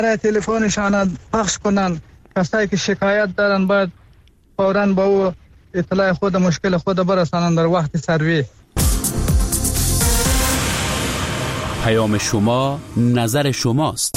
تلفنشان پخش کنن. کسایی که شکایت دارن باید فوراً با او اطلاع خود مشکل خود برسانند در وقت سروی. پیام شما نظر شماست.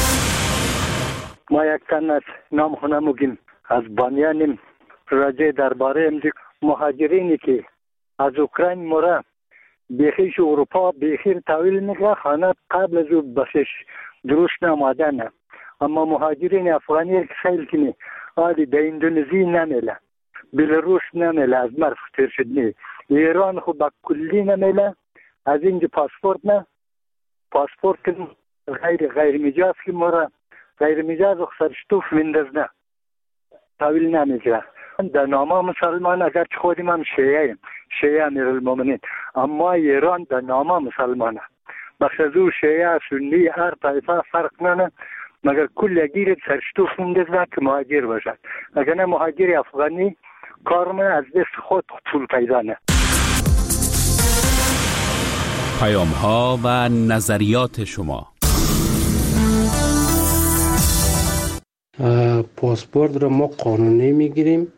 ما یک تن از نام خونه مگیم از بانیانیم راجع درباره مهاجرینی که از اوکراین مورا بیخیش اروپا بیخیر تحویل میگه خانه قبل از او بسش درست نمادن، اما مهاجرین افغانی که سیل کنی آدی در اندونزی نمیله، بلاروس نمیله، از مرف تیر شد نی، ایران خود با کلی نمیله، از اینجا پاسپورت نه، پاسپورت کن غیر مجاز که مورا غیر مجاز و سرشتوف مندز نه تحویل نمیگه. در نامه مسلمان اگر خودیم هم شیعه امیر المومنین، اما ایران در نامه مسلمانه بخش از او شیعه سنی هر طایفه فرق نانه مگر کل گیرد سرشتوف مندز که مهاجر باشد. اگر نه مهاجر افغانی کارم از دست خود پول پیدا نه. پیام ها و نظریات شما. پاسپورت رو ما قانونی میگیریم،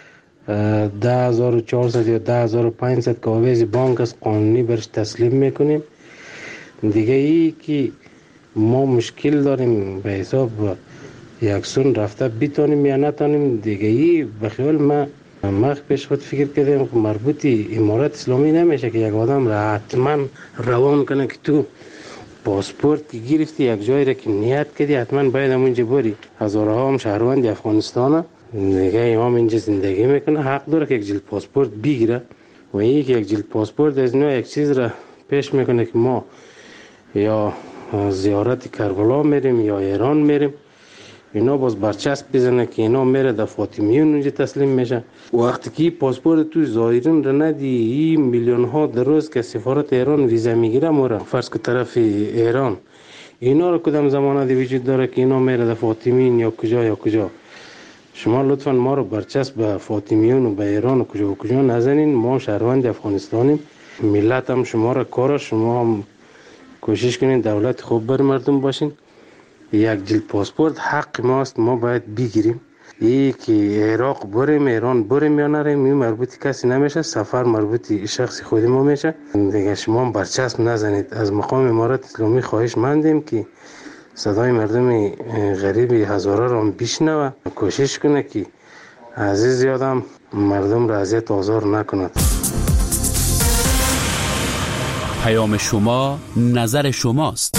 10400 یا 10500 کاغذ بانک از قانونی برش تسلیم میکنیم. دیگه ای که ما مشکل داریم به حساب یکسون رفته بیتونیم یا نتونیم، دیگه ای به خیال ما پیش خود فکر کردیم مربوطی امارات اسلامی نمیشه که یک آدم را حتما روان کنه که تو پاسپورت که گرفتی یک جایی را که نیت کردی حتما باید همونجا بری. هزارها هم شهروند افغانستان دیگه امام اینجا زندگی میکنه، حق داره که یک جلد پاسپورت بگیره و یک جلد پاسپورت از نوع یک چیز را پیش میکنه که ما یا زیارت کربلا میریم یا ایران میریم، اینا باز برچسب بزنه که اینا میره در فاطمیون اونجا تسلیم میشه. وقتی که پاسپورت تو ظاهرین را ندی، این میلیون ها در روز که سفارت ایران ویزا میگیره مورا فرض که طرف ایران، اینا رو کدام زمانه دی وجود داره که اینا میره در فاطمیون یا کجا. شما لطفا ما رو برچسب به فاطمیون و به ایران و کجا نزنین. ما شهروند افغانستانیم، ملت هم شما را کار، شما هم کوشش کنین دولت خوب بر مردم باشین. یک جلد پاسپورت حق ماست، ما باید بگیریم. یکی عراق بریم، ایران بریم یا نریم، این مربوطی کسی نمیشه، سفر مربوطی شخصی خودی ما میشه. دیگه شما هم برچسب نزنید. از مقام امارات اسلامی خواهش مندیم که صدای مردم غریب هزارا رو بشنوه، کوشش کنه که عزیز یادم مردم را اذیت و آزار نکند. پیام شما نظر شماست.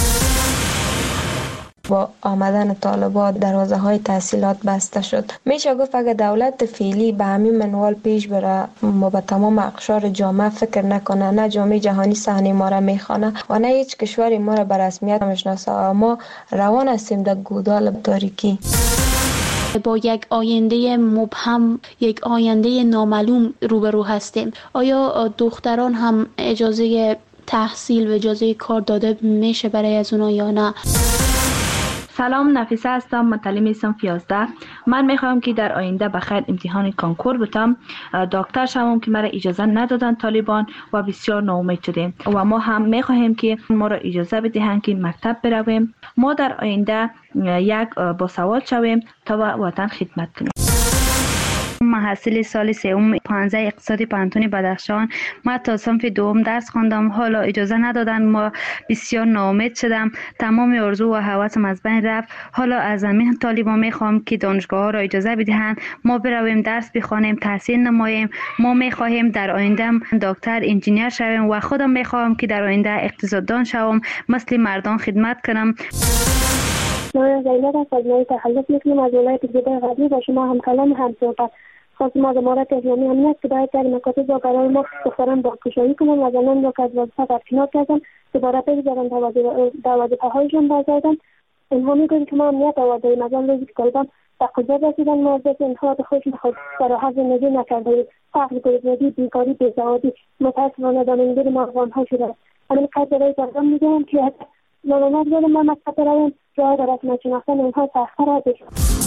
با آمدن طالبان دروازه های تحصیلات بسته شد. میشه گفت اگر دولت فعلی به همین منوال پیش بره، ما به تمام اقشار جامعه فکر نکنه، نه جامعه جهانی صحنه ما را میخوانه و نه هیچ کشوری ما را به رسمیت میشناسه، ما روان هستیم در گودال تاریکی با یک آینده مبهم، یک آینده نامعلوم روبرو هستیم. آیا دختران هم اجازه تحصیل و اجازه کار داده میشه برای از اونا یا نه؟ سلام، نفیسه هستم، متعلم صنف 11. من میخوام که در آینده بخیر امتحان کانکور بتم، دکتر شوم که مرا اجازه ندادن طالبان و بسیار ناامید شدیم و ما هم میخواهیم که ما را اجازه بدهند که مکتب برویم. ما در آینده یک باسواد شویم تا وطن خدمت کنیم. محصل سال سوم 15 اقتصادی پانتون بدخشان. من تا صنف دوم درس خواندم، حالا اجازه ندادن، ما بسیار ناامید شدم، تمام آرزو و هوسم از بین رفت. حالا از همین طالبان میخوام که دانشگاه ها را اجازه بدهند ما برویم درس بخوانیم، تحصیل نماییم. ما میخواهیم در آینده دکتر، انجینیر شویم و خودم میخوام که در آینده اقتصاددان شوم، مثل مردان خدمت کنم. من زینب از مجموعه تخلص میکنم از ولایت جده غربی و شما هم کلام هم صحبت. خواستم از امارات اسلامی امنیت که باید در مکاتب و برای ما دختران باکشایی کنم و زنان را که از وظیفه برکنار کردن دوباره بگذارن در وظیفه‌هایشان برگردن. اینها میگویند که ما امنیت آورده‌ایم، از آن روزی که طالبان به قدرت رسیدن ما از دست اینها به خودشون فراحت زندگی نکرده‌ایم. فقر، گرسنگی، بیکاری، بیسوادی متأسفانه دامنگیر ما افغان‌ها شده. همین قدر برای طالبان میگویم که ناممد بودم ما مکتب برویم، راه در رسمیت شناختن اینها سخت‌تر است.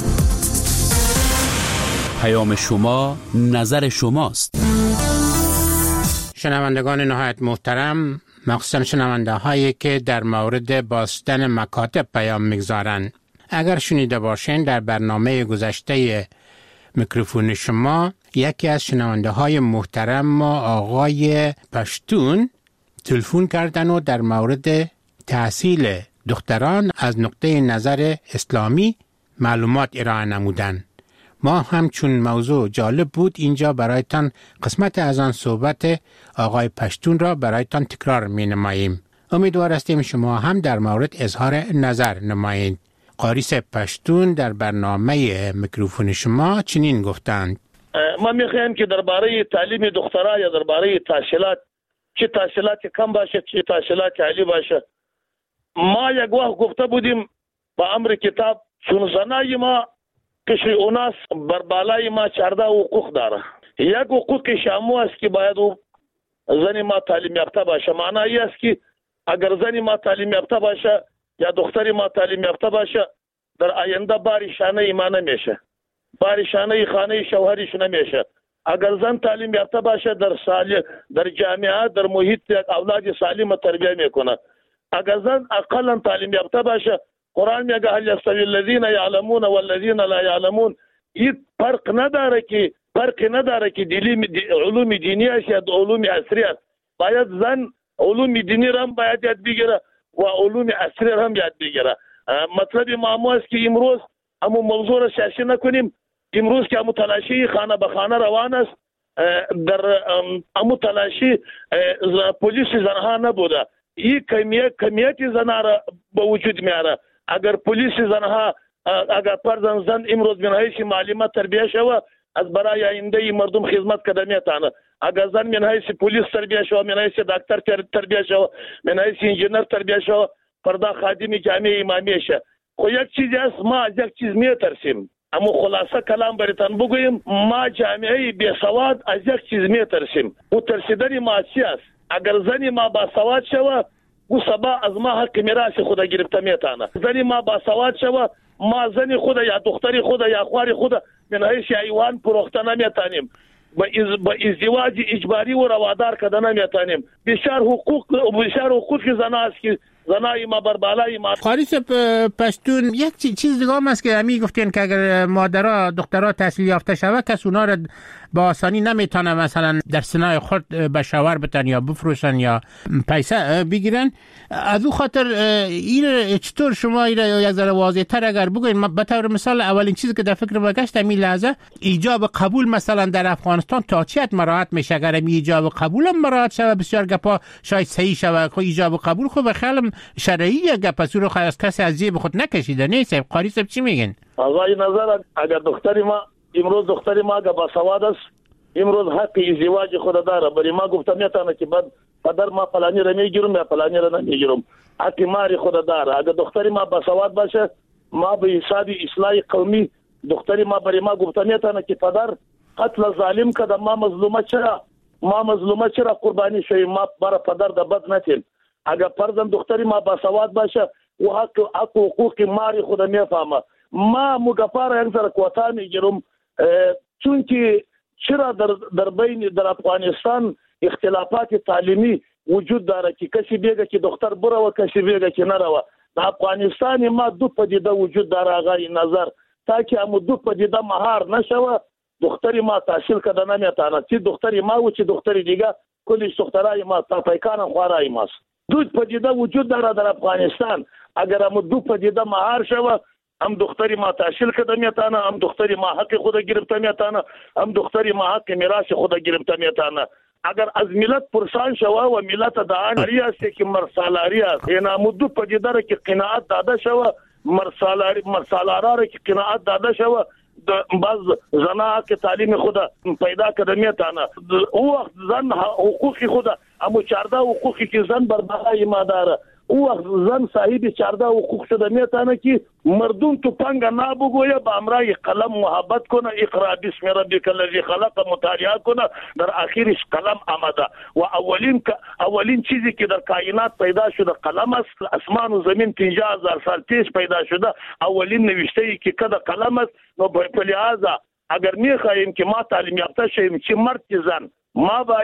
پیام شما نظر شماست. شنوندگان نهایت محترم، مخصوصا شنونده هایی که در مورد بستن مکاتب پیام میگذارند، اگر شنیده باشین در برنامه گذشته میکروفون شما یکی از شنونده های محترم ما آقای پشتون تلفن کردن و در مورد تحصیل دختران از نقطه نظر اسلامی معلومات ارائه نمودن. ما همچون موضوع جالب بود اینجا برایتان قسمت از آن صحبت آقای پشتون را برایتان تکرار می نماییم. امیدوار هستیم شما هم در مورد اظهار نظر نمایید. قاریس پشتون در برنامه میکروفون شما چنین گفتند: ما میخوایم که درباره تعلیم دخترها یا درباره تحصیلات، چه تحصیلات کم باشه چه تحصیلات عالی باشه، ما یک وقت گفته بودیم با امر کتاب چون زنای ما کشی اوناس بر بالای ما 14 حقوق داره. یک حقوق شامو است که باید زن ما تعلیم یافته باشه. معنی است که اگر زن ما تعلیم یافته باشه یا دختری ما تعلیم یافته باشه در آینده بارشانه ایمان نمیشه، بارشانه خانه شوهریش نمیشه. اگر زن تعلیم یافته باشه در جامعه در محیط یک اولاد سالم تربیت میکنه. اگر زن اقلا تعلیم یافته باشه قرآن میگه هل یستوی الذین یعلمون والذین لا یعلمون. این فرق نداره که علوم دینی است یا علوم عصری است. باید زن علوم دینی را هم باید یاد بگیره و علوم عصری را هم یاد بگیره. مطلب ما است که امروز همون موضوع را سیاسی نکنیم. امروز که همون تلاشی خانه به خانه روان است، در همون تلاشی پلیس زنها نبوده. این کمیت زنها را به وجود میاره. اگر پلیس زنها اگر پردن زن امروز من حیث معلومات تربیه شوه از برای آینده مردم خدمت کده میتانه. اگر زن من حیث پلیس تربیه شوه، من حیث دکتر تربیه شوه، من حیث انجینر تربیه شوه، فردا خادم جامعه امامی شه. خو یک چیزی است ما از یک چیز میترسیم. اما خلاصه کلام براتون بگویم، ما جامعه بی سواد از یک چیز میترسیم. او ترسیدن ما چی است؟ اگر زنی ما با سواد شوه او سبا از ما حق میراث خود گرفته میتانه. زنی ما با سواد شوه ما زنی خود یا دختری خود یا خوار خود من حیث ایوان پروخته نمیتانیم. با ازدواج اجباری و روادار کده نمیتانیم. بسیار حقوق زنا است که زنای ما بر بالای ما. قاریس پشتون یک چیز دیگه هم است که همی گفتین که اگر مادرها دخترها تحصیل یافته شوه کس اونا را با آسانی نمیتونه مثلا در سنای خود به شوهر بتن یا بفروشن یا پیسه بگیرن. از او خاطر این چطور شما این یک ذره واضح تر اگر بگوین؟ به طور مثال اولین چیزی که در فکر ما گشت همین لحظه ایجاب قبول مثلا در افغانستان تا چه حد مراعات میشه؟ اگر ایجاب قبول هم مراعات شوه بسیار گپا شاید صحیح شوه. خو ایجاب قبول خو به خیلی شرعیه گپ از رو از کسی از جیب خود نکشیده نیست. قاریس چی میگن؟ آقای نظر اگر دختری ما امروز دختری ما که با سواد است امروز حق ازدواج خود داره. برای ما گفته میتونه که بعد پدر ما فلانی را میگیرم یا فلانی را نمیگیرم. حق ماری خود داره. اگر دختری ما با سواد باشه ما به حساب اصلاح قومی دختری ما برای ما گفته میتونه که پدر قتل ظالم کده ما مظلومه چرا قربانی شوی ما برای پدر د بد نتیم. اگر پردن دختری ما با سواد باشه و حق حقوق ماری خود میفهمه. ما مگفار یک ذره کوتا میگیرم چون که چرا در بین در افغانستان اختلافات تعلیمی وجود داره که کسی بیگه که دختر بره و کسی بیگه که نره. در افغانستان ما دو پدیده وجود داره آقای نظر. تا که هم دو پدیده مهار نشوه دختری ما تحصیل کده نمیتانه. چی دختری ما و چی دختری دیگه کلیش دخترای ما تاپیکان خوارای ماست. دو پدیده وجود داره در افغانستان. اگر هم دو پدیده مهار شوه هم دختری ما تحصیل کده میتانه، هم دختری ما حق خود گرفته میتانه، هم دختری ما حق میراث خود گرفته میتانه. اگر از ملت پرسان شوه و ملت دعانی است که مرسالاری است یعنی هم دو پدیده را که قناعت داده شوه مرسالاره را که قناعت داده شوه بعض زنها که تعلیم خود پیدا کرده میتانه. او وقت زن حقوق خود اما 14 حقوقی که زن بر بالای ما داره او وقت زن صاحب 14 حقوق شده میتانه که مردم تو پنگ نبگویه با امرای قلم محبت کنه اقرا بسم ربک الذی خلق مطالعه کنه در آخرش قلم آمده و اولین چیزی که در کائنات پیدا شده قلم است. اسمان و زمین 50000 سال پیش پیدا شده اولین نوشته ای که کده قلم است. نو به لحاظ اگر میخواهیم که ما تعلیم یافته شویم چه مرد چه زن ما باید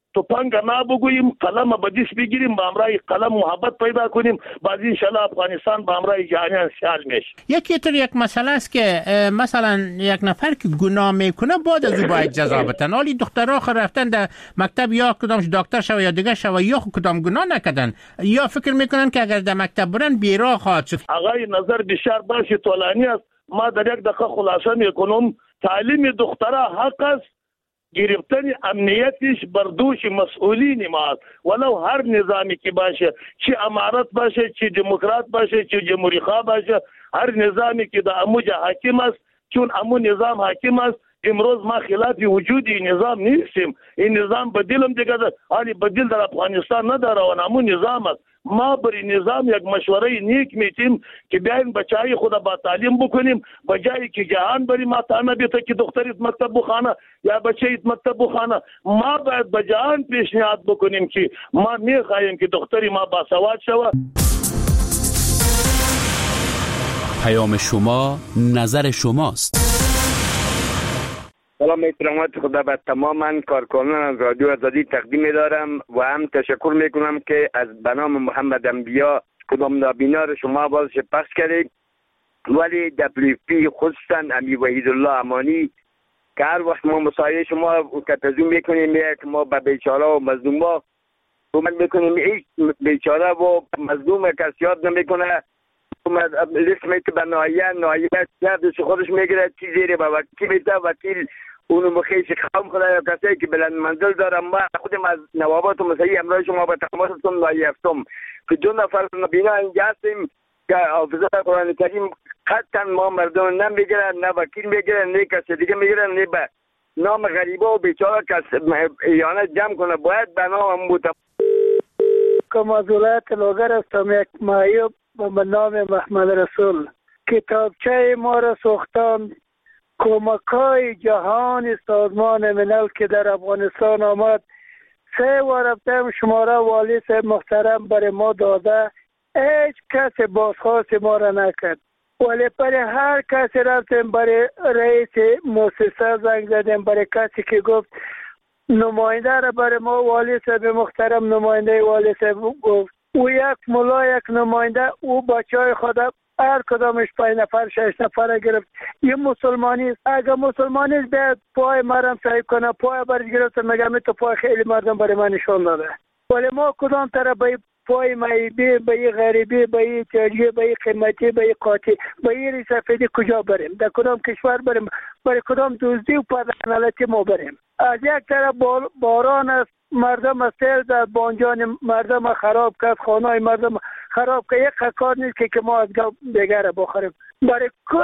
توپنگ نه بگوییم، قلم به دست بگیریم، به همراه قلم محبت پیدا کنیم، بعد انشالله افغانستان به همراه جهانیان سیال میشه. یکی طور یک مسئله است که مثلا یک نفر که گناه میکنه بعد از او باید جزا بتن. حالی دخترها رفتن در مکتب یا کدام دکتر شوه یا دیگه شوه یا کدام گناه نکردن، یا فکر میکنن که اگر در مکتب برن بیراه خواهد شد. آقای نظر بسیار بخش طولانی است. ما در یک دقیقه خلاصه میکنم. تعلیم دخترها حق است، گرفتن امنیتش بر دوش مسئولین ما، ولو هر نظامی که باشه، چه امارت باشه، چه دموکرات باشه، چه جمهوری خواه باشه، هر نظامی که در اموجه حاکم است، چون امو نظام حاکم است. امروز ما خلاف وجود این نظام نیستیم. این نظام بدیلم دیگه حالی بدیل در افغانستان نداره و امو نظام است. ما بر این نظام یک مشوره نیک میتیم که بیاین بچهای خود با تعلیم بکنیم، بجایی که جهان بری ما تانه بیته که دختریت مکتب بخانه یا بچهیت مکتب بخانه. ما باید به جهان پیشنهاد بکنیم که ما میخواهیم که دختری ما باسواد شود. پیام شما نظر شماست. سلام احترامات خدا به تمام کارکنان رادیو آزادی تقدیم دارم و هم تشکر میکنم که از بنام محمد انبیا کدام نابینا رو شما بازش پخش کردید. ولی WP خصوصا امی وحید الله امانی که هر وقت ما مسایه شما کتزو میکنیم که ما به بیچاره و مظلوم ها کمک میکنیم، هیچ بیچاره و مظلوم کسی یاد نمیکنه. لسمه که به نایه نهایت خودش میگیره چی زیره به وکیل میده، وکیل اونو مخیش قوم خدا یا کسی که بلند منزل دارم. ما خودم از نوابات و مسیحی امرای شما به تماسستم نایفتم که 2 نفر نبینا اینجا هستیم که حافظه قرآن کریم قطعا ما مردم نمیگیرن، نه وکیل میگیرن، نه کسی دیگه میگیرن، نه به نام غریبه و بیچاره کسی ایانت جمع کنه. باید به نام هم کم از ولایت لوگر هستم، یک معیوب به نام محمد رسول. کتابچه ما را ساختند. کمک‌های جهان سازمان ملل که در افغانستان آمد 3 رفتم شماره والی صاحب محترم برای ما داده، هیچ کس بازخواست ما را نکرد. ولی برای هر کسی رفتیم، برای رئیس مؤسسه زنگ زدیم، برای کسی که گفت نماینده را برای ما والی صاحب محترم نماینده والی صاحب گفت، او یک ملا یک نماینده، او بچهای خود هر کدامش 5 نفر 6 نفر گرفت. یه مسلمانی است، اگر مسلمانی است باید پای مرم صاحب کنه، پای برش گرفت میگم تو پای خیلی مردم برای من نشون داده. ولی ما کدام طرف به پای معیبی، به این غریبی، به این تاریخی، به این قیمتی، به این قاطی، به این سفیدی کجا بریم؟ در کدام کشور بریم؟ برای کدام دزدی و پدرنالتی ما بریم؟ از یک طرف باران است، مردم سیل زد، بانجان مردم خراب کرد، خانه مردم خراب کرد. یک کار نیست که ما از دیگر بخوریم. برای